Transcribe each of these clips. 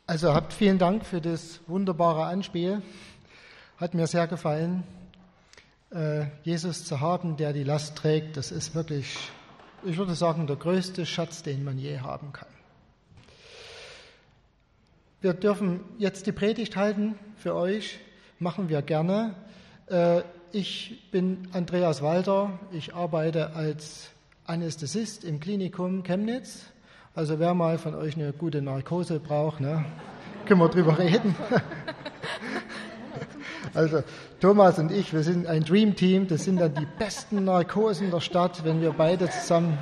Also habt vielen Dank für das wunderbare Anspiel. Hat mir sehr gefallen. Jesus zu haben, der die Last trägt, das ist wirklich, ich würde sagen, der größte Schatz, den man je haben kann. Wir dürfen jetzt die Predigt halten für euch, machen wir gerne. Ich bin Andreas Walter, ich arbeite als Anästhesist im Klinikum Chemnitz. Also wer mal von euch eine gute Narkose braucht, ne, können wir drüber reden. Also Thomas und ich, wir sind ein Dream Team, das sind dann die besten Narkosen der Stadt, wenn wir beide zusammen...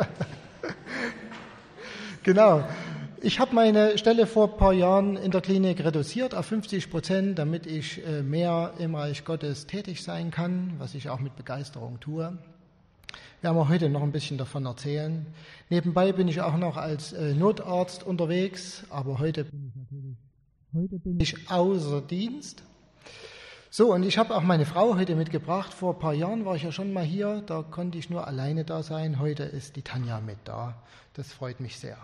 Genau. Ich habe meine Stelle vor ein paar Jahren in der Klinik reduziert auf 50%, damit ich mehr im Reich Gottes tätig sein kann, was ich auch mit Begeisterung tue. Wir werden heute noch ein bisschen davon erzählen. Nebenbei bin ich auch noch als Notarzt unterwegs, aber heute bin ich außer Dienst. So, und ich habe auch meine Frau heute mitgebracht. Vor ein paar Jahren war ich ja schon mal hier, da konnte ich nur alleine da sein. Heute ist die Tanja mit da. Das freut mich sehr.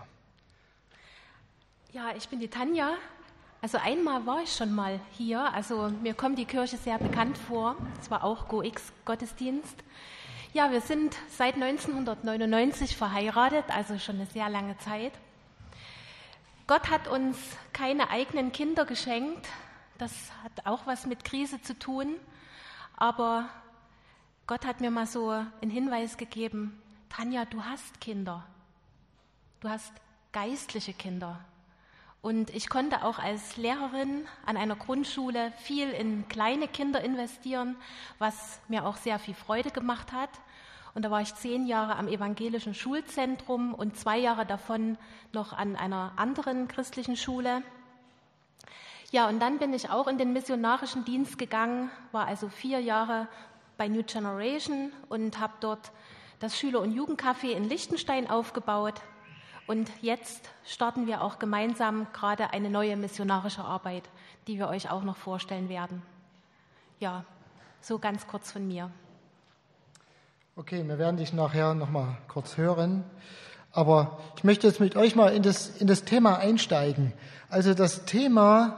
Ja, ich bin die Tanja. Also einmal war ich schon mal hier. Also mir kommt die Kirche sehr bekannt vor. Es war auch GoX-Gottesdienst. Ja, wir sind seit 1999 verheiratet, also schon eine sehr lange Zeit. Gott hat uns keine eigenen Kinder geschenkt. Das hat auch was mit Krise zu tun. Aber Gott hat mir mal so einen Hinweis gegeben: Tanja, du hast Kinder. Du hast geistliche Kinder. Und ich konnte auch als Lehrerin an einer Grundschule viel in kleine Kinder investieren, was mir auch sehr viel Freude gemacht hat. Und da war ich 10 Jahre am evangelischen Schulzentrum und 2 Jahre davon noch an einer anderen christlichen Schule. Ja, und dann bin ich auch in den missionarischen Dienst gegangen, war also 4 Jahre bei New Generation und habe dort das Schüler- und Jugendcafé in Liechtenstein aufgebaut. Und jetzt starten wir auch gemeinsam gerade eine neue missionarische Arbeit, die wir euch auch noch vorstellen werden. Ja, so ganz kurz von mir. Okay, wir werden dich nachher noch mal kurz hören. Aber ich möchte jetzt mit euch mal in das Thema einsteigen. Also das Thema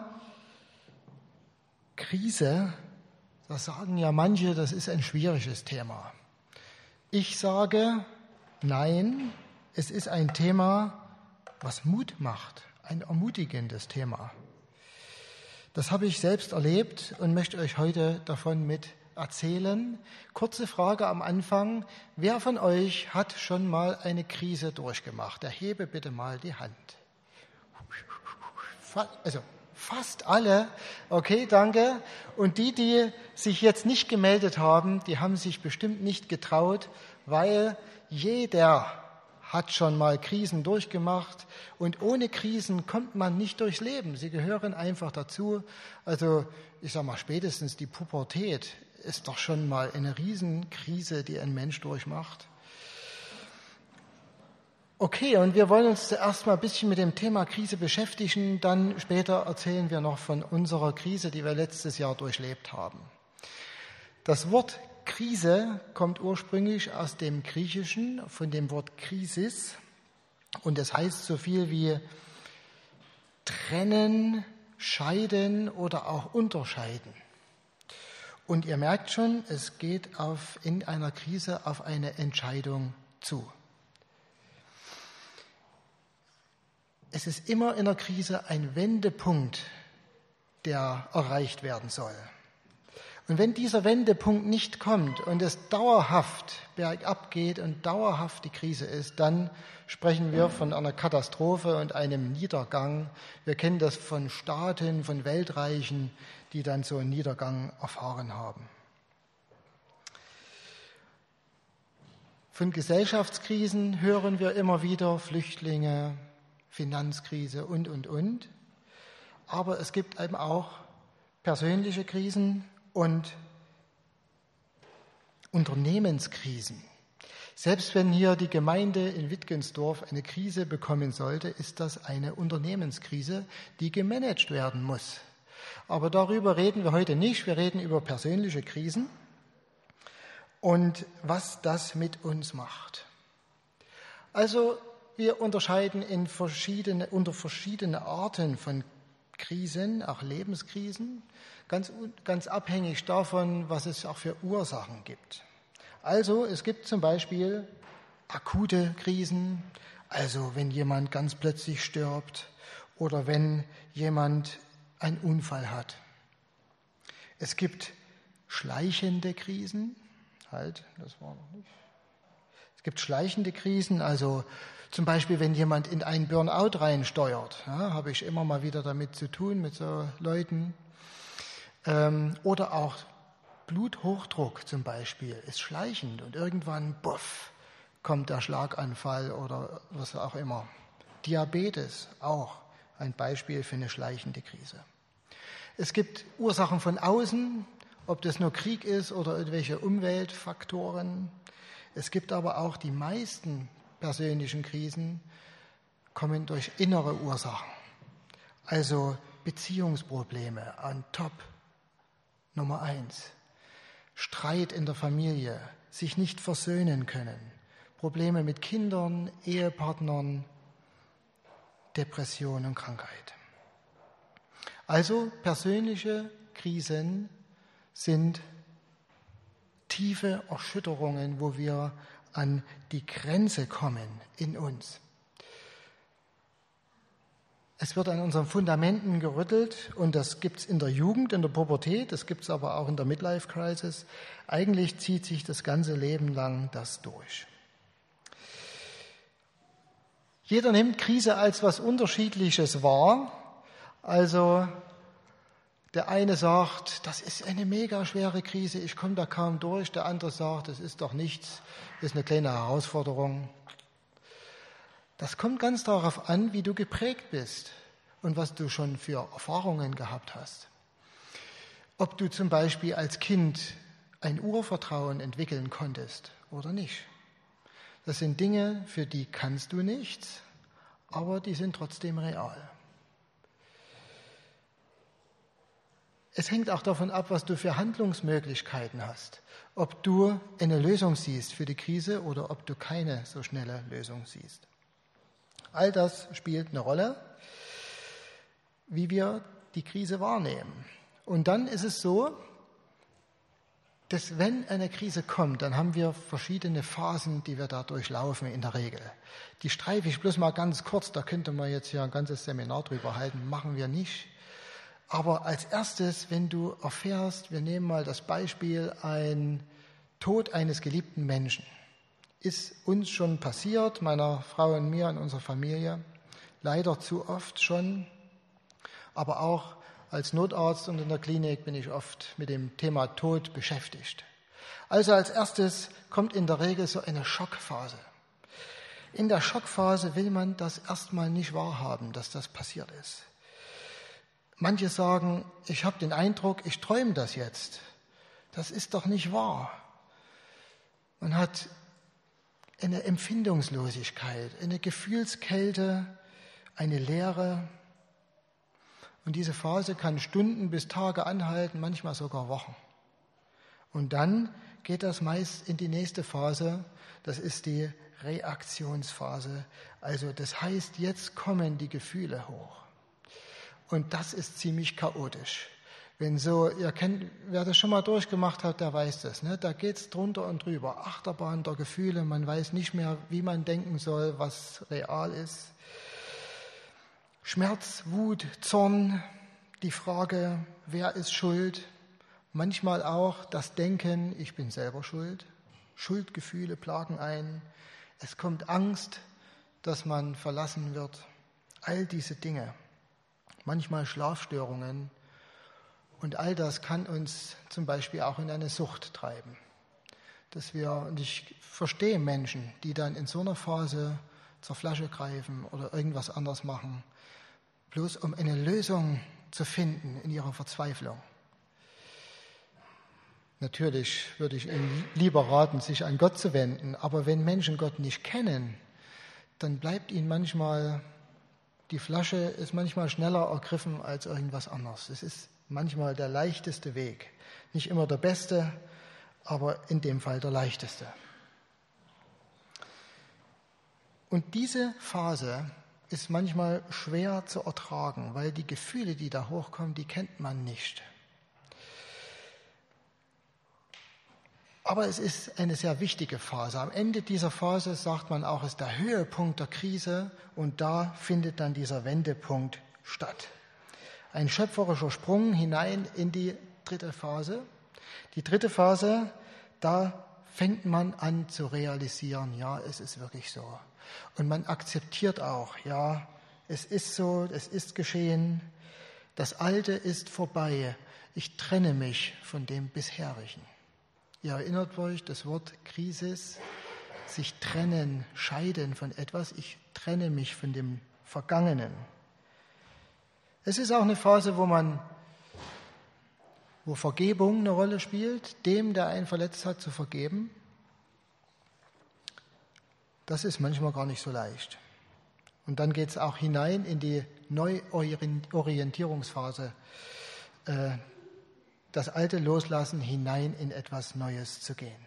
Krise, da sagen ja manche, das ist ein schwieriges Thema. Ich sage, nein, es ist ein Thema, was Mut macht, ein ermutigendes Thema. Das habe ich selbst erlebt und möchte euch heute davon mit erzählen. Kurze Frage am Anfang: Wer von euch hat schon mal eine Krise durchgemacht? Erhebe bitte mal die Hand. Also fast alle. Okay, danke. Und die sich jetzt nicht gemeldet haben, die haben sich bestimmt nicht getraut, weil jeder hat schon mal Krisen durchgemacht und ohne Krisen kommt man nicht durchs Leben. Sie gehören einfach dazu. Also ich sage mal, spätestens die Pubertät ist doch schon mal eine Riesenkrise, die ein Mensch durchmacht. Okay, und wir wollen uns zuerst mal ein bisschen mit dem Thema Krise beschäftigen, dann später erzählen wir noch von unserer Krise, die wir letztes Jahr durchlebt haben. Das Wort Krise kommt ursprünglich aus dem Griechischen, von dem Wort Krisis, und es heißt so viel wie trennen, scheiden oder auch unterscheiden. Und ihr merkt schon, es geht in einer Krise auf eine Entscheidung zu. Es ist immer in der Krise ein Wendepunkt, der erreicht werden soll. Und wenn dieser Wendepunkt nicht kommt und es dauerhaft bergab geht und dauerhaft die Krise ist, dann sprechen wir von einer Katastrophe und einem Niedergang. Wir kennen das von Staaten, von Weltreichen, die dann so einen Niedergang erfahren haben. Von Gesellschaftskrisen hören wir immer wieder: Flüchtlinge, Finanzkrise und. Aber es gibt eben auch persönliche Krisen und Unternehmenskrisen. Selbst wenn hier die Gemeinde in Wittgensdorf eine Krise bekommen sollte, ist das eine Unternehmenskrise, die gemanagt werden muss. Aber darüber reden wir heute nicht. Wir reden über persönliche Krisen und was das mit uns macht. Also wir unterscheiden unter verschiedene Arten von Krisen, auch Lebenskrisen, ganz abhängig davon, was es auch für Ursachen gibt. Also es gibt zum Beispiel akute Krisen, also wenn jemand ganz plötzlich stirbt oder wenn jemand einen Unfall hat. Es gibt schleichende Krisen, Es gibt schleichende Krisen, also zum Beispiel, wenn jemand in einen Burnout reinsteuert, habe ich immer mal wieder damit zu tun, mit so Leuten. Oder auch Bluthochdruck zum Beispiel ist schleichend und irgendwann, kommt der Schlaganfall oder was auch immer. Diabetes auch ein Beispiel für eine schleichende Krise. Es gibt Ursachen von außen, ob das nur Krieg ist oder irgendwelche Umweltfaktoren. Es gibt aber auch die meisten persönlichen Krisen kommen durch innere Ursachen. Also Beziehungsprobleme an Top Nummer 1. Streit in der Familie, sich nicht versöhnen können. Probleme mit Kindern, Ehepartnern, Depression und Krankheit. Also persönliche Krisen sind tiefe Erschütterungen, wo wir an die Grenze kommen in uns. Es wird an unseren Fundamenten gerüttelt und das gibt es in der Jugend, in der Pubertät, das gibt es aber auch in der Midlife-Crisis. Eigentlich zieht sich das ganze Leben lang das durch. Jeder nimmt Krise als was Unterschiedliches wahr. Also der eine sagt, das ist eine mega schwere Krise, ich komme da kaum durch. Der andere sagt, das ist doch nichts, das ist eine kleine Herausforderung. Das kommt ganz darauf an, wie du geprägt bist und was du schon für Erfahrungen gehabt hast. Ob du zum Beispiel als Kind ein Urvertrauen entwickeln konntest oder nicht. Das sind Dinge, für die kannst du nichts, aber die sind trotzdem real. Es hängt auch davon ab, was du für Handlungsmöglichkeiten hast. Ob du eine Lösung siehst für die Krise oder ob du keine so schnelle Lösung siehst. All das spielt eine Rolle, wie wir die Krise wahrnehmen. Und dann ist es so, dass wenn eine Krise kommt, dann haben wir verschiedene Phasen, die wir da durchlaufen in der Regel. Die streife ich bloß mal ganz kurz, da könnte man jetzt ja ein ganzes Seminar drüber halten, machen wir nicht. Aber als erstes, wenn du erfährst, wir nehmen mal das Beispiel, ein Tod eines geliebten Menschen. Ist uns schon passiert, meiner Frau und mir in unserer Familie, leider zu oft schon, aber auch als Notarzt und in der Klinik bin ich oft mit dem Thema Tod beschäftigt. Also als erstes kommt in der Regel so eine Schockphase. In der Schockphase will man das erstmal nicht wahrhaben, dass das passiert ist. Manche sagen, ich habe den Eindruck, ich träume das jetzt. Das ist doch nicht wahr. Man hat eine Empfindungslosigkeit, eine Gefühlskälte, eine Leere. Und diese Phase kann Stunden bis Tage anhalten, manchmal sogar Wochen. Und dann geht das meist in die nächste Phase, das ist die Reaktionsphase. Also das heißt, jetzt kommen die Gefühle hoch. Und das ist ziemlich chaotisch. Wenn so, wer das schon mal durchgemacht hat, der weiß das. Ne? Da geht's drunter und drüber. Achterbahn der Gefühle, man weiß nicht mehr, wie man denken soll, was real ist. Schmerz, Wut, Zorn, die Frage, wer ist schuld? Manchmal auch das Denken, ich bin selber schuld. Schuldgefühle plagen ein. Es kommt Angst, dass man verlassen wird. All diese Dinge. Manchmal Schlafstörungen. Und all das kann uns zum Beispiel auch in eine Sucht treiben. Und ich verstehe Menschen, die dann in so einer Phase zur Flasche greifen oder irgendwas anderes machen, bloß um eine Lösung zu finden in ihrer Verzweiflung. Natürlich würde ich Ihnen lieber raten, sich an Gott zu wenden, aber wenn Menschen Gott nicht kennen, dann bleibt ihnen manchmal, die Flasche ist manchmal schneller ergriffen als irgendwas anderes. Es ist manchmal der leichteste Weg. Nicht immer der beste, aber in dem Fall der leichteste. Und diese Phase ist manchmal schwer zu ertragen, weil die Gefühle, die da hochkommen, die kennt man nicht. Aber es ist eine sehr wichtige Phase. Am Ende dieser Phase, sagt man auch, ist der Höhepunkt der Krise und da findet dann dieser Wendepunkt statt. Ein schöpferischer Sprung hinein in die dritte Phase. Die dritte Phase, da fängt man an zu realisieren, ja, es ist wirklich so. Und man akzeptiert auch, ja, es ist so, es ist geschehen, das Alte ist vorbei, ich trenne mich von dem Bisherigen. Ihr erinnert euch, das Wort Krisis, sich trennen, scheiden von etwas, ich trenne mich von dem Vergangenen. Es ist auch eine Phase, wo Vergebung eine Rolle spielt, dem, der einen verletzt hat, zu vergeben. Das ist manchmal gar nicht so leicht. Und dann geht es auch hinein in die Neuorientierungsphase, das Alte loslassen, hinein in etwas Neues zu gehen.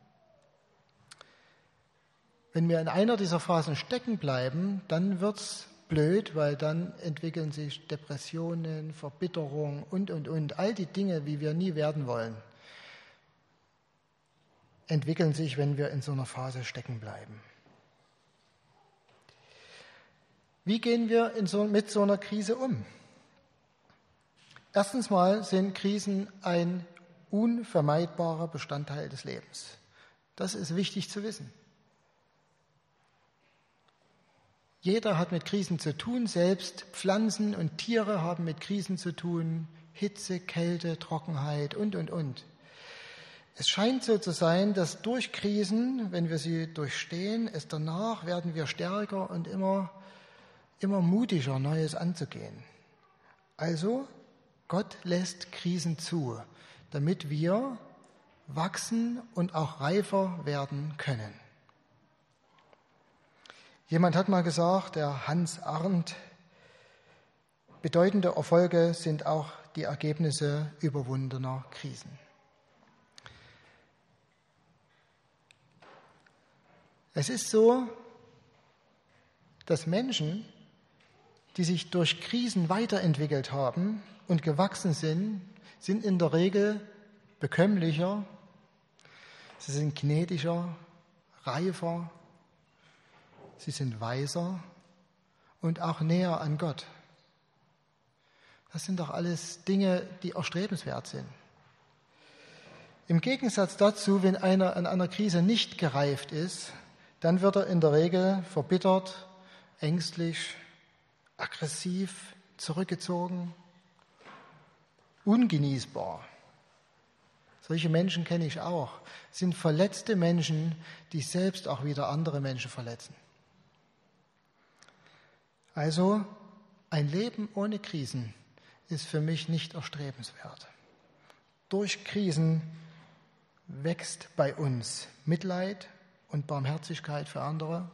Wenn wir in einer dieser Phasen stecken bleiben, dann wird es blöd, weil dann entwickeln sich Depressionen, Verbitterung und. All die Dinge, wie wir nie werden wollen, entwickeln sich, wenn wir in so einer Phase stecken bleiben. Wie gehen wir mit so einer Krise um? Erstens mal sind Krisen ein unvermeidbarer Bestandteil des Lebens. Das ist wichtig zu wissen. Jeder hat mit Krisen zu tun, selbst Pflanzen und Tiere haben mit Krisen zu tun, Hitze, Kälte, Trockenheit und. Es scheint so zu sein, dass durch Krisen, wenn wir sie durchstehen, danach werden wir stärker und immer mutiger, Neues anzugehen. Also, Gott lässt Krisen zu, damit wir wachsen und auch reifer werden können. Jemand hat mal gesagt, der Hans Arndt, bedeutende Erfolge sind auch die Ergebnisse überwundener Krisen. Es ist so, dass Menschen, die sich durch Krisen weiterentwickelt haben und gewachsen sind in der Regel bekömmlicher, sie sind gnädiger, reifer, sie sind weiser und auch näher an Gott. Das sind doch alles Dinge, die erstrebenswert sind. Im Gegensatz dazu, wenn einer an einer Krise nicht gereift ist, dann wird er in der Regel verbittert, ängstlich, aggressiv, zurückgezogen, ungenießbar. Solche Menschen kenne ich auch. Es sind verletzte Menschen, die selbst auch wieder andere Menschen verletzen. Also ein Leben ohne Krisen ist für mich nicht erstrebenswert. Durch Krisen wächst bei uns Mitleid und Barmherzigkeit für andere.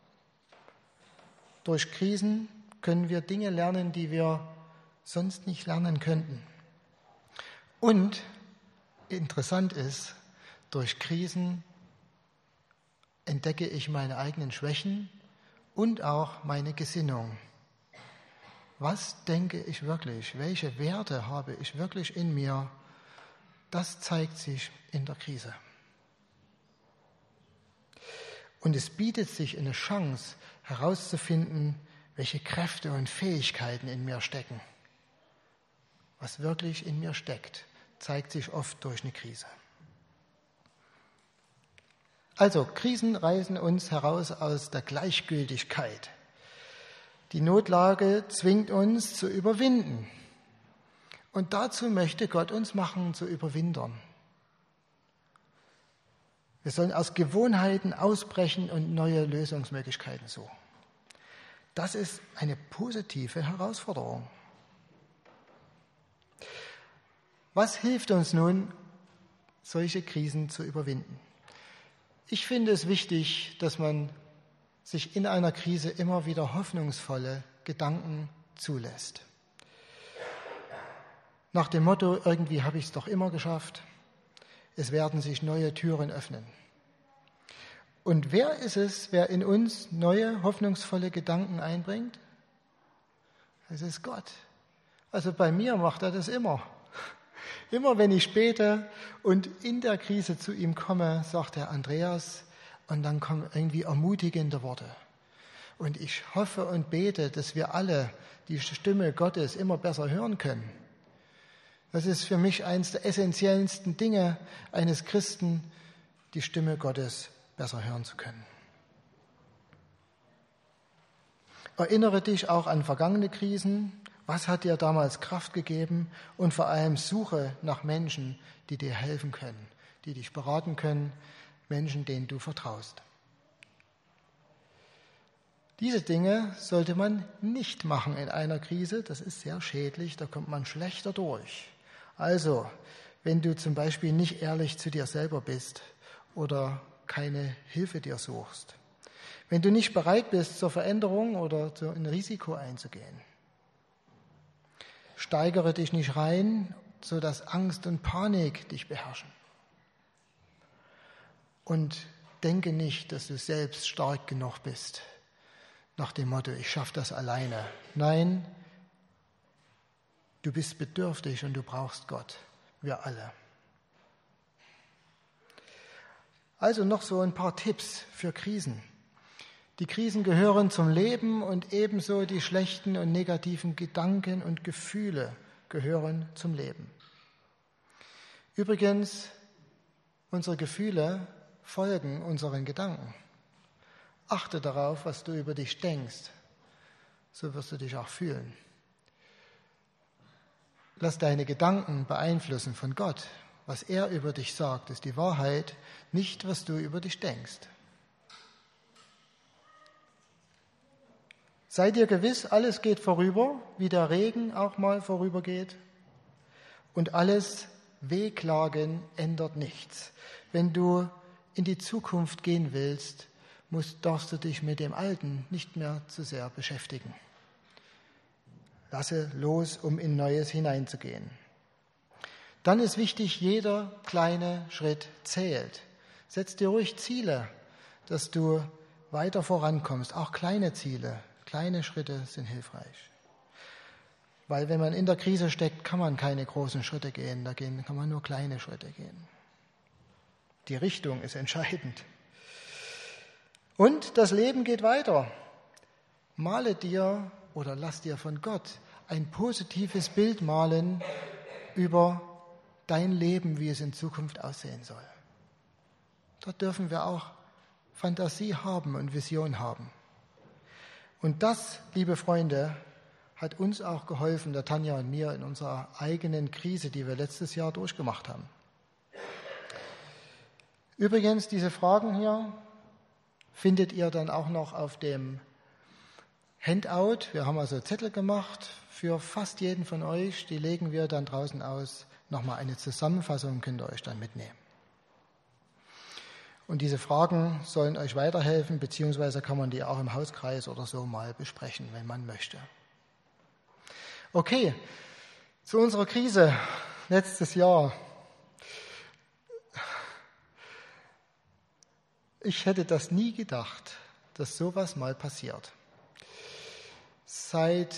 Durch Krisen können wir Dinge lernen, die wir sonst nicht lernen könnten. Und interessant ist, durch Krisen entdecke ich meine eigenen Schwächen und auch meine Gesinnung. Was denke ich wirklich? Welche Werte habe ich wirklich in mir? Das zeigt sich in der Krise. Und es bietet sich eine Chance, herauszufinden, welche Kräfte und Fähigkeiten in mir stecken. Was wirklich in mir steckt, zeigt sich oft durch eine Krise. Also, Krisen reißen uns heraus aus der Gleichgültigkeit. Die Notlage zwingt uns zu überwinden. Und dazu möchte Gott uns machen, zu Überwindern. Wir sollen aus Gewohnheiten ausbrechen und neue Lösungsmöglichkeiten suchen. Das ist eine positive Herausforderung. Was hilft uns nun, solche Krisen zu überwinden? Ich finde es wichtig, dass man sich in einer Krise immer wieder hoffnungsvolle Gedanken zulässt. Nach dem Motto, irgendwie habe ich es doch immer geschafft, es werden sich neue Türen öffnen. Und wer ist es, wer in uns neue, hoffnungsvolle Gedanken einbringt? Es ist Gott. Also bei mir macht er das immer. Immer wenn ich bete und in der Krise zu ihm komme, sagt er Andreas, und dann kommen irgendwie ermutigende Worte. Und ich hoffe und bete, dass wir alle die Stimme Gottes immer besser hören können. Das ist für mich eines der essentiellsten Dinge eines Christen, die Stimme Gottes besser hören zu können. Erinnere dich auch an vergangene Krisen. Was hat dir damals Kraft gegeben? Und vor allem suche nach Menschen, die dir helfen können, die dich beraten können, Menschen, denen du vertraust. Diese Dinge sollte man nicht machen in einer Krise. Das ist sehr schädlich, da kommt man schlechter durch. Also, wenn du zum Beispiel nicht ehrlich zu dir selber bist oder keine Hilfe dir suchst, wenn du nicht bereit bist zur Veränderung oder zu ein Risiko einzugehen, steigere dich nicht rein, sodass Angst und Panik dich beherrschen. Und denke nicht, dass du selbst stark genug bist, nach dem Motto, ich schaffe das alleine. Nein, du bist bedürftig und du brauchst Gott. Wir alle. Also noch so ein paar Tipps für Krisen. Die Krisen gehören zum Leben und ebenso die schlechten und negativen Gedanken und Gefühle gehören zum Leben. Übrigens, unsere Gefühle folgen unseren Gedanken. Achte darauf, was du über dich denkst, so wirst du dich auch fühlen. Lass deine Gedanken beeinflussen von Gott. Was er über dich sagt, ist die Wahrheit, nicht was du über dich denkst. Sei dir gewiss, alles geht vorüber, wie der Regen auch mal vorübergeht. Und alles Wehklagen ändert nichts. Wenn du in die Zukunft gehen willst, darfst du dich mit dem Alten nicht mehr zu sehr beschäftigen. Lasse los, um in Neues hineinzugehen. Dann ist wichtig, jeder kleine Schritt zählt. Setz dir ruhig Ziele, dass du weiter vorankommst, auch kleine Ziele. Kleine Schritte sind hilfreich. Weil wenn man in der Krise steckt, kann man keine großen Schritte gehen, da kann man nur kleine Schritte gehen. Die Richtung ist entscheidend. Und das Leben geht weiter. Male dir oder lass dir von Gott ein positives Bild malen über dein Leben, wie es in Zukunft aussehen soll. Da dürfen wir auch Fantasie haben und Vision haben. Und das, liebe Freunde, hat uns auch geholfen, der Tanja und mir, in unserer eigenen Krise, die wir letztes Jahr durchgemacht haben. Übrigens, diese Fragen hier findet ihr dann auch noch auf dem Handout. Wir haben also Zettel gemacht für fast jeden von euch. Die legen wir dann draußen aus. Nochmal eine Zusammenfassung könnt ihr euch dann mitnehmen. Und diese Fragen sollen euch weiterhelfen, beziehungsweise kann man die auch im Hauskreis oder so mal besprechen, wenn man möchte. Okay, zu unserer Krise letztes Jahr. Ich hätte das nie gedacht, dass sowas mal passiert. Seit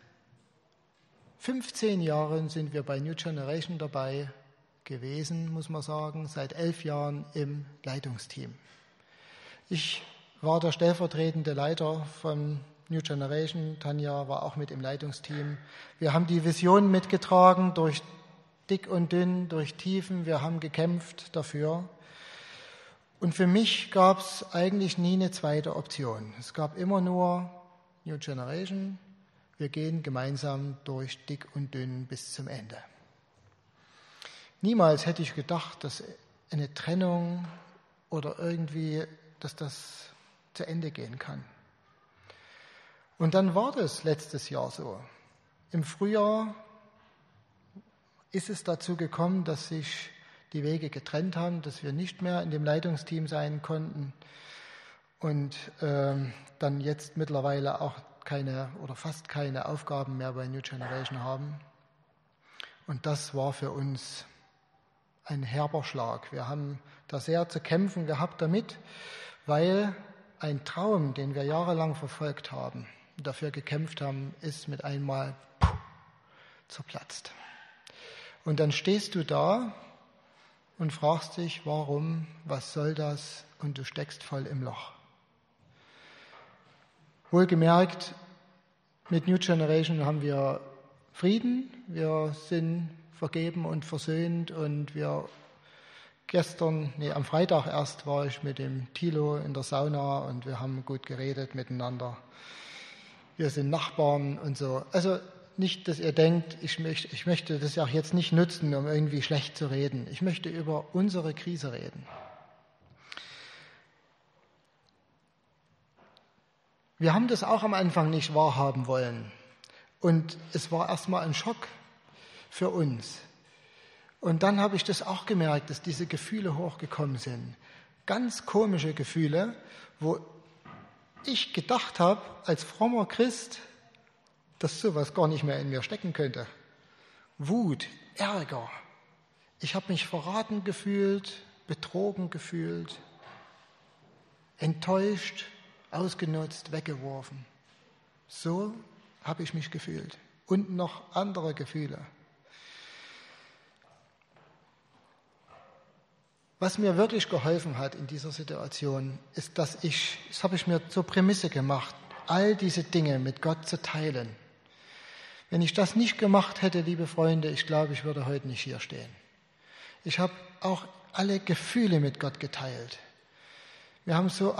15 Jahren sind wir bei New Generation dabei gewesen, muss man sagen, seit 11 Jahren im Leitungsteam. Ich war der stellvertretende Leiter von New Generation, Tanja war auch mit im Leitungsteam. Wir haben die Vision mitgetragen, durch dick und dünn, durch Tiefen, wir haben gekämpft dafür. Und für mich gab es eigentlich nie eine zweite Option. Es gab immer nur New Generation, wir gehen gemeinsam durch dick und dünn bis zum Ende. Niemals hätte ich gedacht, dass eine Trennung oder irgendwie, dass das zu Ende gehen kann. Und dann war das letztes Jahr so. Im Frühjahr ist es dazu gekommen, dass sich die Wege getrennt haben, dass wir nicht mehr in dem Leitungsteam sein konnten und dann jetzt mittlerweile auch keine oder fast keine Aufgaben mehr bei New Generation haben. Und das war für uns ein herber Schlag. Wir haben da sehr zu kämpfen gehabt damit, weil ein Traum, den wir jahrelang verfolgt haben und dafür gekämpft haben, ist mit einmal zerplatzt. Und dann stehst du da und fragst dich, warum, was soll das? Und du steckst voll im Loch. Wohlgemerkt, mit New Generation haben wir Frieden, wir sind vergeben und versöhnt und am Freitag erst war ich mit dem Thilo in der Sauna und wir haben gut geredet miteinander. Wir sind Nachbarn und so. Also nicht, dass ihr denkt, ich möchte das auch jetzt nicht nutzen, um irgendwie schlecht zu reden. Ich möchte über unsere Krise reden. Wir haben das auch am Anfang nicht wahrhaben wollen. Und es war erstmal ein Schock für uns. Und dann habe ich das auch gemerkt, dass diese Gefühle hochgekommen sind. Ganz komische Gefühle, wo ich gedacht habe, als frommer Christ, dass sowas gar nicht mehr in mir stecken könnte. Wut, Ärger. Ich habe mich verraten gefühlt, betrogen gefühlt, enttäuscht, ausgenutzt, weggeworfen. So habe ich mich gefühlt. Und noch andere Gefühle. Was mir wirklich geholfen hat in dieser Situation, ist, das habe ich mir zur Prämisse gemacht, all diese Dinge mit Gott zu teilen. Wenn ich das nicht gemacht hätte, liebe Freunde, ich glaube, ich würde heute nicht hier stehen. Ich habe auch alle Gefühle mit Gott geteilt. Ich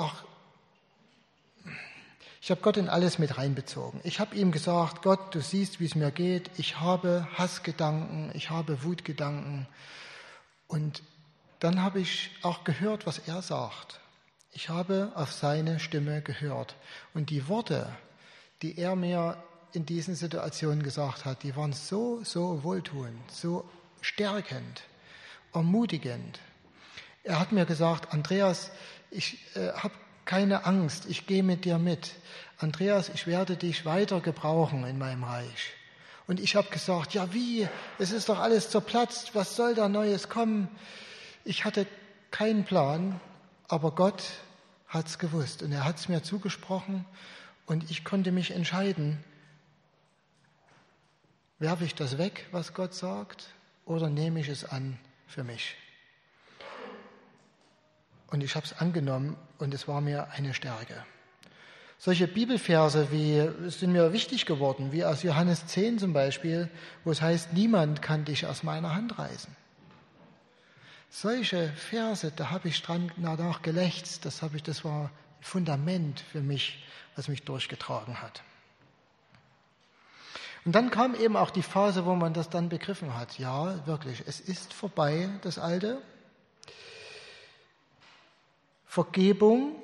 habe Gott in alles mit reinbezogen. Ich habe ihm gesagt, Gott, du siehst, wie es mir geht. Ich habe Hassgedanken, ich habe Wutgedanken. Und dann habe ich auch gehört, was er sagt. Ich habe auf seine Stimme gehört. Und die Worte, die er mir in diesen Situationen gesagt hat, die waren so wohltuend, so stärkend, ermutigend. Er hat mir gesagt, Andreas, ich habe keine Angst, ich gehe mit dir mit. Andreas, ich werde dich weiter gebrauchen in meinem Reich. Und ich habe gesagt, ja wie, es ist doch alles zerplatzt, was soll da Neues kommen? Ich hatte keinen Plan, aber Gott hat es gewusst und er hat es mir zugesprochen und ich konnte mich entscheiden, werfe ich das weg, was Gott sagt, oder nehme ich es an für mich? Und ich habe es angenommen und es war mir eine Stärke. Solche Bibelverse sind mir wichtig geworden, wie aus Johannes 10 zum Beispiel, wo es heißt, niemand kann dich aus meiner Hand reißen. Solche Verse, da habe ich dran danach gelächzt, das war ein Fundament für mich, was mich durchgetragen hat. Und dann kam eben auch die Phase, wo man das dann begriffen hat. Ja, wirklich, es ist vorbei, das Alte. Vergebung,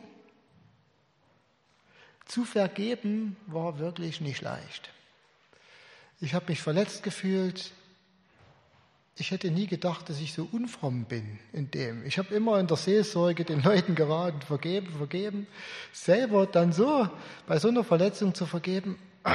zu vergeben war wirklich nicht leicht. Ich habe mich verletzt gefühlt. Ich hätte nie gedacht, dass ich so unfromm bin in dem. Ich habe immer in der Seelsorge den Leuten geraten, vergeben. Selber dann so, bei so einer Verletzung zu vergeben.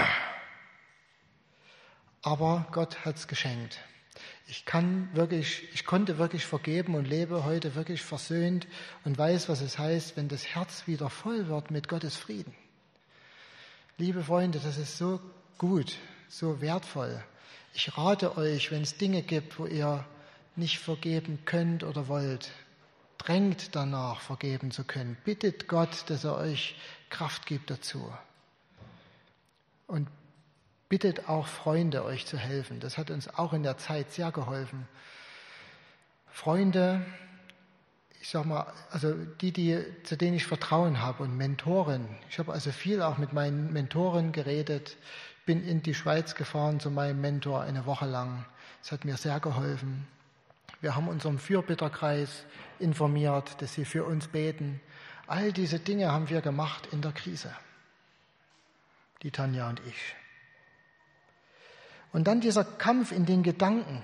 Aber Gott hat es geschenkt. Ich konnte wirklich vergeben und lebe heute wirklich versöhnt und weiß, was es heißt, wenn das Herz wieder voll wird mit Gottes Frieden. Liebe Freunde, das ist so gut, so wertvoll. Ich rate euch, wenn es Dinge gibt, wo ihr nicht vergeben könnt oder wollt, drängt danach, vergeben zu können. Bittet Gott, dass er euch Kraft gibt dazu. Und bittet auch Freunde, euch zu helfen. Das hat uns auch in der Zeit sehr geholfen. Freunde, ich sag mal, also zu denen ich Vertrauen habe und Mentoren. Ich habe also viel auch mit meinen Mentoren geredet. Bin in die Schweiz gefahren zu meinem Mentor eine Woche lang. Das hat mir sehr geholfen. Wir haben unseren Fürbitterkreis informiert, dass sie für uns beten. All diese Dinge haben wir gemacht in der Krise. Die Tanja und ich. Und dann dieser Kampf in den Gedanken.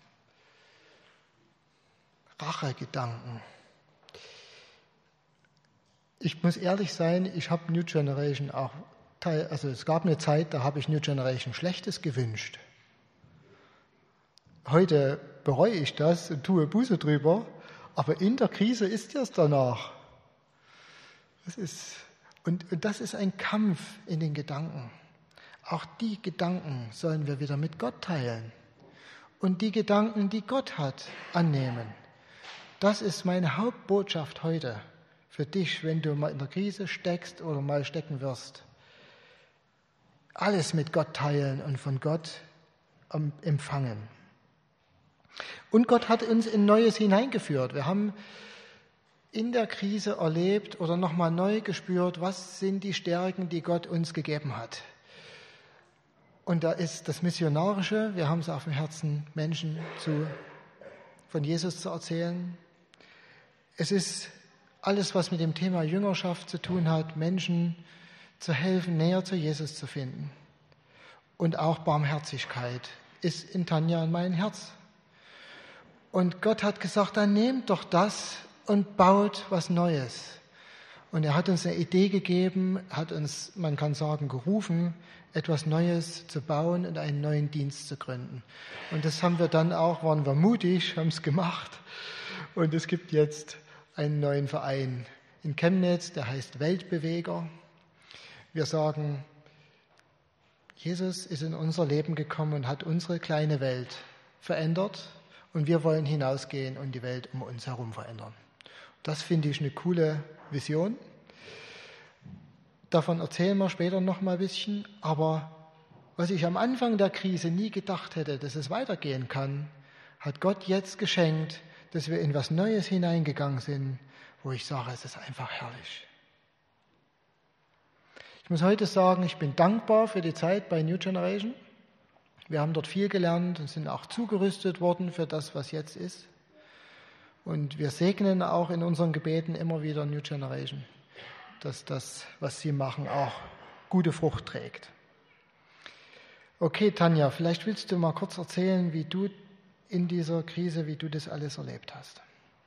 Rachegedanken. Ich muss ehrlich sein, ich habe New Generation auch es gab eine Zeit, da habe ich New Generation Schlechtes gewünscht. Heute bereue ich das und tue Buße drüber, aber in der Krise ist es danach. Und das ist ein Kampf in den Gedanken. Auch die Gedanken sollen wir wieder mit Gott teilen. Und die Gedanken, die Gott hat, annehmen. Das ist meine Hauptbotschaft heute für dich, wenn du mal in der Krise steckst oder mal stecken wirst. Alles mit Gott teilen und von Gott empfangen. Und Gott hat uns in Neues hineingeführt. Wir haben in der Krise erlebt oder nochmal neu gespürt, was sind die Stärken, die Gott uns gegeben hat. Und da ist das Missionarische, wir haben es auf dem Herzen, Menschen von Jesus zu erzählen. Es ist alles, was mit dem Thema Jüngerschaft zu tun hat, Menschen zu helfen, näher zu Jesus zu finden. Und auch Barmherzigkeit ist in Tanja in mein Herz. Und Gott hat gesagt, dann nehmt doch das und baut was Neues. Und er hat uns eine Idee gegeben, hat uns, man kann sagen, gerufen, etwas Neues zu bauen und einen neuen Dienst zu gründen. Und das haben wir dann auch, waren wir mutig, haben es gemacht. Und es gibt jetzt einen neuen Verein in Chemnitz, der heißt Weltbeweger. Wir sagen, Jesus ist in unser Leben gekommen und hat unsere kleine Welt verändert. Und wir wollen hinausgehen und die Welt um uns herum verändern. Das finde ich eine coole Vision. Davon erzählen wir später noch mal ein bisschen. Aber was ich am Anfang der Krise nie gedacht hätte, dass es weitergehen kann, hat Gott jetzt geschenkt, dass wir in was Neues hineingegangen sind, wo ich sage, es ist einfach herrlich. Ich muss heute sagen, ich bin dankbar für die Zeit bei New Generation. Wir haben dort viel gelernt und sind auch zugerüstet worden für das, was jetzt ist. Und wir segnen auch in unseren Gebeten immer wieder New Generation, dass das, was sie machen, auch gute Frucht trägt. Okay, Tanja, vielleicht willst du mal kurz erzählen, wie du in dieser Krise, wie du das alles erlebt hast.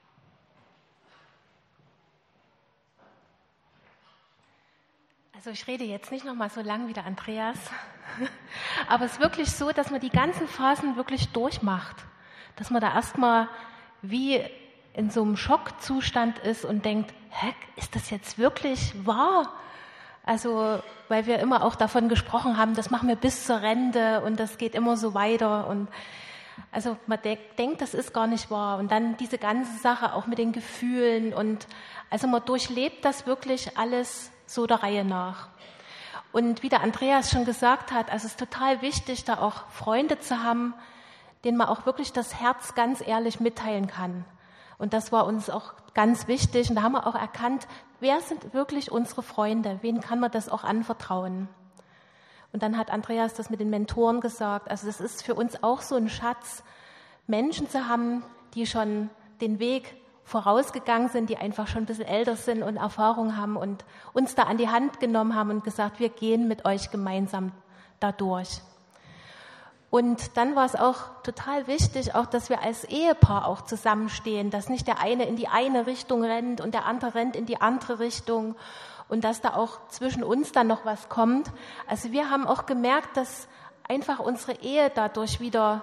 Also ich rede jetzt nicht noch mal so lang wie der Andreas, aber es ist wirklich so, dass man die ganzen Phasen wirklich durchmacht, dass man da erstmal wie in so einem Schockzustand ist und denkt, ist das jetzt wirklich wahr? Also, weil wir immer auch davon gesprochen haben, das machen wir bis zur Rente und das geht immer so weiter und also man denkt, das ist gar nicht wahr und dann diese ganze Sache auch mit den Gefühlen und also man durchlebt das wirklich alles so der Reihe nach. Und wie der Andreas schon gesagt hat, also es ist total wichtig, da auch Freunde zu haben, denen man auch wirklich das Herz ganz ehrlich mitteilen kann. Und das war uns auch ganz wichtig. Und da haben wir auch erkannt, wer sind wirklich unsere Freunde? Wen kann man das auch anvertrauen? Und dann hat Andreas das mit den Mentoren gesagt. Also das ist für uns auch so ein Schatz, Menschen zu haben, die schon den Weg vorausgegangen sind, die einfach schon ein bisschen älter sind und Erfahrung haben und uns da an die Hand genommen haben und gesagt, wir gehen mit euch gemeinsam da durch. Und dann war es auch total wichtig, auch, dass wir als Ehepaar auch zusammenstehen, dass nicht der eine in die eine Richtung rennt und der andere rennt in die andere Richtung und dass da auch zwischen uns dann noch was kommt. Also wir haben auch gemerkt, dass einfach unsere Ehe dadurch wieder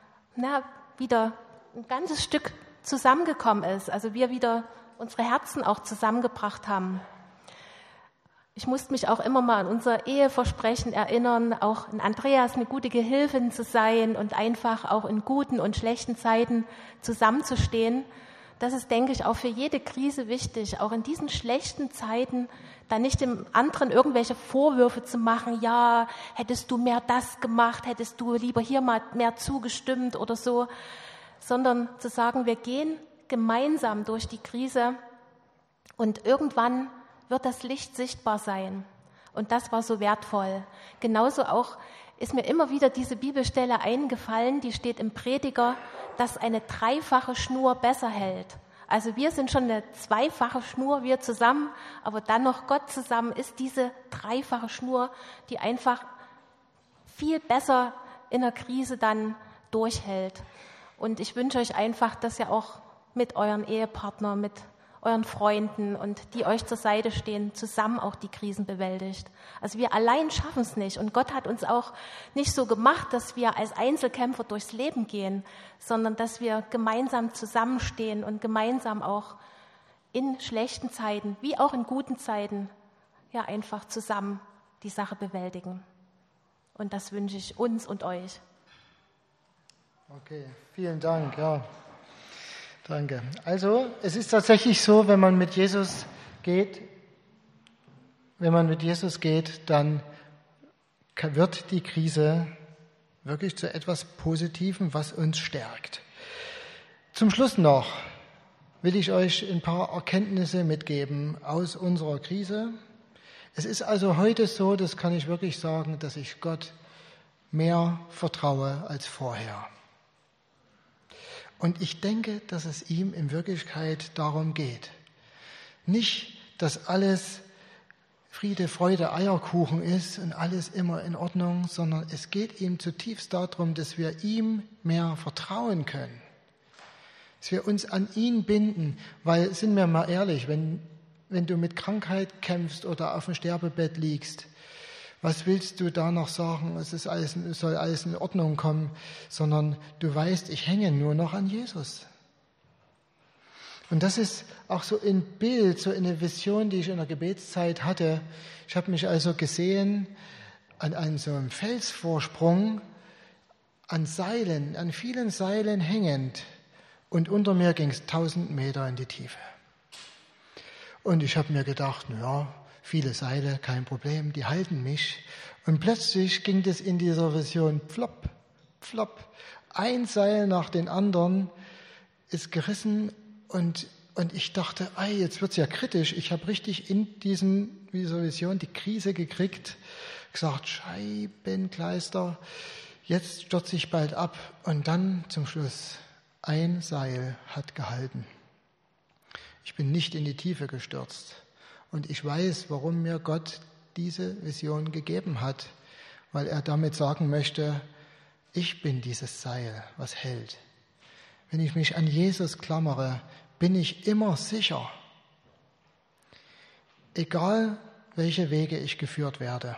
ein ganzes Stück zusammengekommen ist. Also wir wieder unsere Herzen auch zusammengebracht haben. Ich musste mich auch immer mal an unser Eheversprechen erinnern, auch in Andreas eine gute Gehilfin zu sein und einfach auch in guten und schlechten Zeiten zusammenzustehen. Das ist, denke ich, auch für jede Krise wichtig, auch in diesen schlechten Zeiten dann nicht dem anderen irgendwelche Vorwürfe zu machen, ja, hättest du mehr das gemacht, hättest du lieber hier mal mehr zugestimmt oder so, sondern zu sagen, wir gehen gemeinsam durch die Krise und irgendwann wird das Licht sichtbar sein. Und das war so wertvoll. Genauso auch ist mir immer wieder diese Bibelstelle eingefallen, die steht im Prediger, dass eine dreifache Schnur besser hält. Also wir sind schon eine zweifache Schnur, wir zusammen, aber dann noch Gott zusammen ist diese dreifache Schnur, die einfach viel besser in der Krise dann durchhält. Und ich wünsche euch einfach, dass ihr auch mit euren Ehepartner, mit euren Freunden und die euch zur Seite stehen, zusammen auch die Krisen bewältigt. Also wir allein schaffen es nicht. Und Gott hat uns auch nicht so gemacht, dass wir als Einzelkämpfer durchs Leben gehen, sondern dass wir gemeinsam zusammenstehen und gemeinsam auch in schlechten Zeiten wie auch in guten Zeiten ja einfach zusammen die Sache bewältigen. Und das wünsche ich uns und euch. Okay, vielen Dank. Ja, danke. Also es ist tatsächlich so, wenn man mit Jesus geht, dann wird die Krise wirklich zu etwas Positivem, was uns stärkt. Zum Schluss noch will ich euch ein paar Erkenntnisse mitgeben aus unserer Krise. Es ist also heute so, das kann ich wirklich sagen, dass ich Gott mehr vertraue als vorher. Und ich denke, dass es ihm in Wirklichkeit darum geht. Nicht, dass alles Friede, Freude, Eierkuchen ist und alles immer in Ordnung, sondern es geht ihm zutiefst darum, dass wir ihm mehr vertrauen können. Dass wir uns an ihn binden, weil, sind wir mal ehrlich, wenn du mit Krankheit kämpfst oder auf dem Sterbebett liegst, was willst du da noch sagen, es soll alles in Ordnung kommen, sondern du weißt, ich hänge nur noch an Jesus. Und das ist auch so ein Bild, so eine Vision, die ich in der Gebetszeit hatte. Ich habe mich also gesehen an so einem Felsvorsprung, an Seilen, an vielen Seilen hängend. Und unter mir ging es 1000 Meter in die Tiefe. Und ich habe mir gedacht, ja, viele Seile, kein Problem, die halten mich. Und plötzlich ging das in dieser Vision, plopp, plopp. Ein Seil nach dem anderen ist gerissen und ich dachte, jetzt wird's ja kritisch. Ich habe richtig in dieser Vision die Krise gekriegt, gesagt, Scheibenkleister, jetzt stürze ich bald ab. Und dann zum Schluss, ein Seil hat gehalten. Ich bin nicht in die Tiefe gestürzt. Und ich weiß, warum mir Gott diese Vision gegeben hat, weil er damit sagen möchte, ich bin dieses Seil, was hält. Wenn ich mich an Jesus klammere, bin ich immer sicher, egal welche Wege ich geführt werde.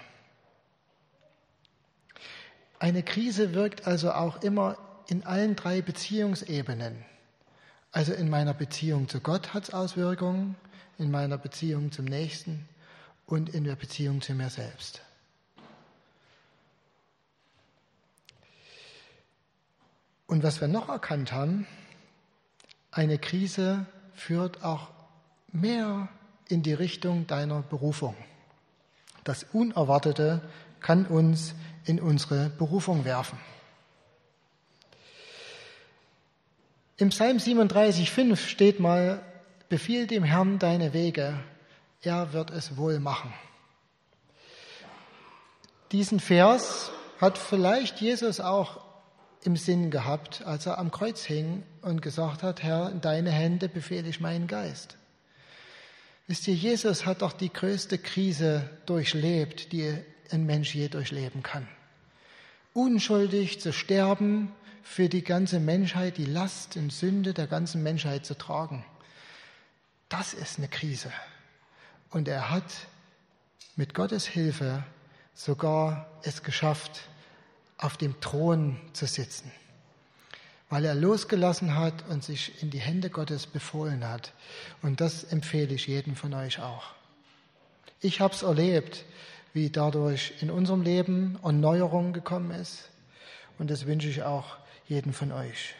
Eine Krise wirkt also auch immer in allen 3 Beziehungsebenen. Also in meiner Beziehung zu Gott hat es Auswirkungen, in meiner Beziehung zum Nächsten und in der Beziehung zu mir selbst. Und was wir noch erkannt haben, eine Krise führt auch mehr in die Richtung deiner Berufung. Das Unerwartete kann uns in unsere Berufung werfen. Im Psalm 37,5 steht mal, befiehl dem Herrn deine Wege, er wird es wohl machen. Diesen Vers hat vielleicht Jesus auch im Sinn gehabt, als er am Kreuz hing und gesagt hat, Herr, in deine Hände befehle ich meinen Geist. Wisst ihr, Jesus hat doch die größte Krise durchlebt, die ein Mensch je durchleben kann. Unschuldig zu sterben, für die ganze Menschheit, die Last und Sünde der ganzen Menschheit zu tragen. Das ist eine Krise. Und er hat mit Gottes Hilfe sogar es geschafft, auf dem Thron zu sitzen, weil er losgelassen hat und sich in die Hände Gottes befohlen hat. Und das empfehle ich jedem von euch auch. Ich habe es erlebt, wie dadurch in unserem Leben Erneuerung gekommen ist. Und das wünsche ich auch jedem von euch.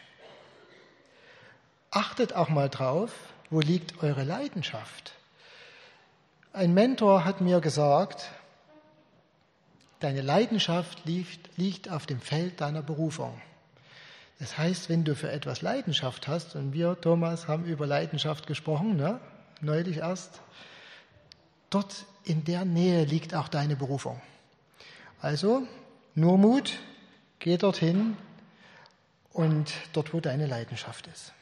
Achtet auch mal drauf, wo liegt eure Leidenschaft? Ein Mentor hat mir gesagt, deine Leidenschaft liegt auf dem Feld deiner Berufung. Das heißt, wenn du für etwas Leidenschaft hast, und wir, Thomas, haben über Leidenschaft gesprochen, ne? Neulich erst, dort in der Nähe liegt auch deine Berufung. Also, nur Mut, geh dorthin und dort, wo deine Leidenschaft ist.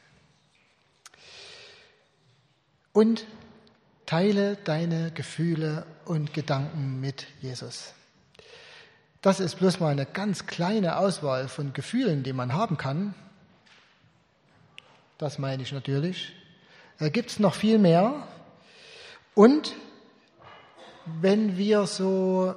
Und teile deine Gefühle und Gedanken mit Jesus. Das ist bloß mal eine ganz kleine Auswahl von Gefühlen, die man haben kann. Das meine ich natürlich. Da gibt es noch viel mehr. Und wenn wir so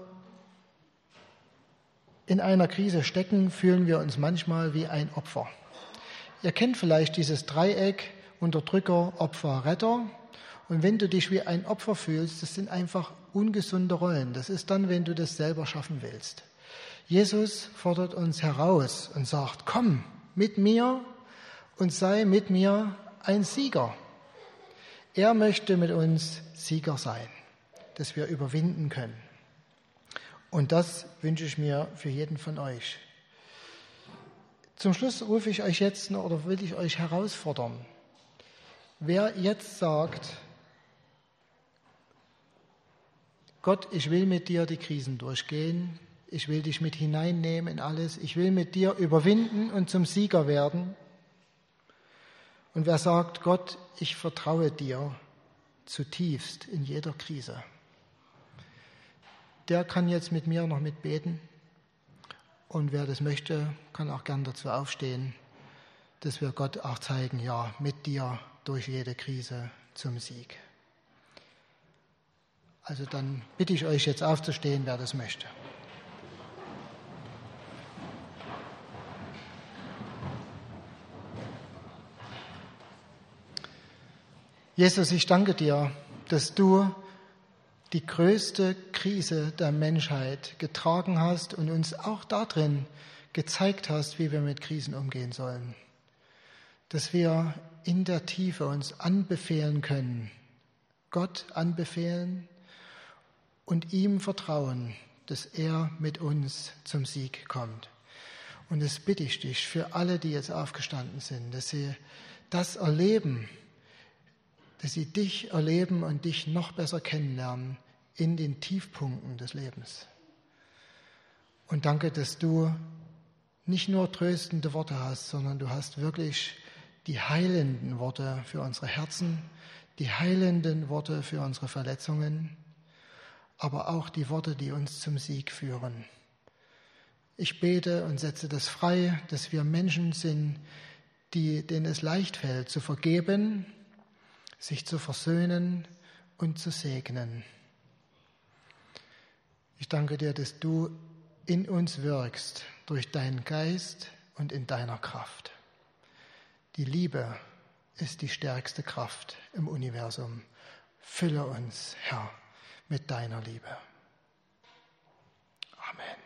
in einer Krise stecken, fühlen wir uns manchmal wie ein Opfer. Ihr kennt vielleicht dieses Dreieck Unterdrücker, Opfer, Retter. Und wenn du dich wie ein Opfer fühlst, das sind einfach ungesunde Rollen. Das ist dann, wenn du das selber schaffen willst. Jesus fordert uns heraus und sagt, komm mit mir und sei mit mir ein Sieger. Er möchte mit uns Sieger sein, dass wir überwinden können. Und das wünsche ich mir für jeden von euch. Zum Schluss rufe ich euch jetzt noch, oder will ich euch herausfordern. Wer jetzt sagt, Gott, ich will mit dir die Krisen durchgehen, ich will dich mit hineinnehmen in alles, ich will mit dir überwinden und zum Sieger werden. Und wer sagt, Gott, ich vertraue dir zutiefst in jeder Krise, der kann jetzt mit mir noch mitbeten. Und wer das möchte, kann auch gern dazu aufstehen, dass wir Gott auch zeigen, ja, mit dir durch jede Krise zum Sieg. Also dann bitte ich euch jetzt aufzustehen, wer das möchte. Jesus, ich danke dir, dass du die größte Krise der Menschheit getragen hast und uns auch darin gezeigt hast, wie wir mit Krisen umgehen sollen. Dass wir in der Tiefe uns anbefehlen können, Gott anbefehlen und ihm vertrauen, dass er mit uns zum Sieg kommt. Und das bitte ich dich für alle, die jetzt aufgestanden sind, dass sie das erleben, dass sie dich erleben und dich noch besser kennenlernen in den Tiefpunkten des Lebens. Und danke, dass du nicht nur tröstende Worte hast, sondern du hast wirklich die heilenden Worte für unsere Herzen, die heilenden Worte für unsere Verletzungen, aber auch die Worte, die uns zum Sieg führen. Ich bete und setze das frei, dass wir Menschen sind, denen es leicht fällt, zu vergeben, sich zu versöhnen und zu segnen. Ich danke dir, dass du in uns wirkst, durch deinen Geist und in deiner Kraft. Die Liebe ist die stärkste Kraft im Universum. Fülle uns, Herr, mit deiner Liebe. Amen.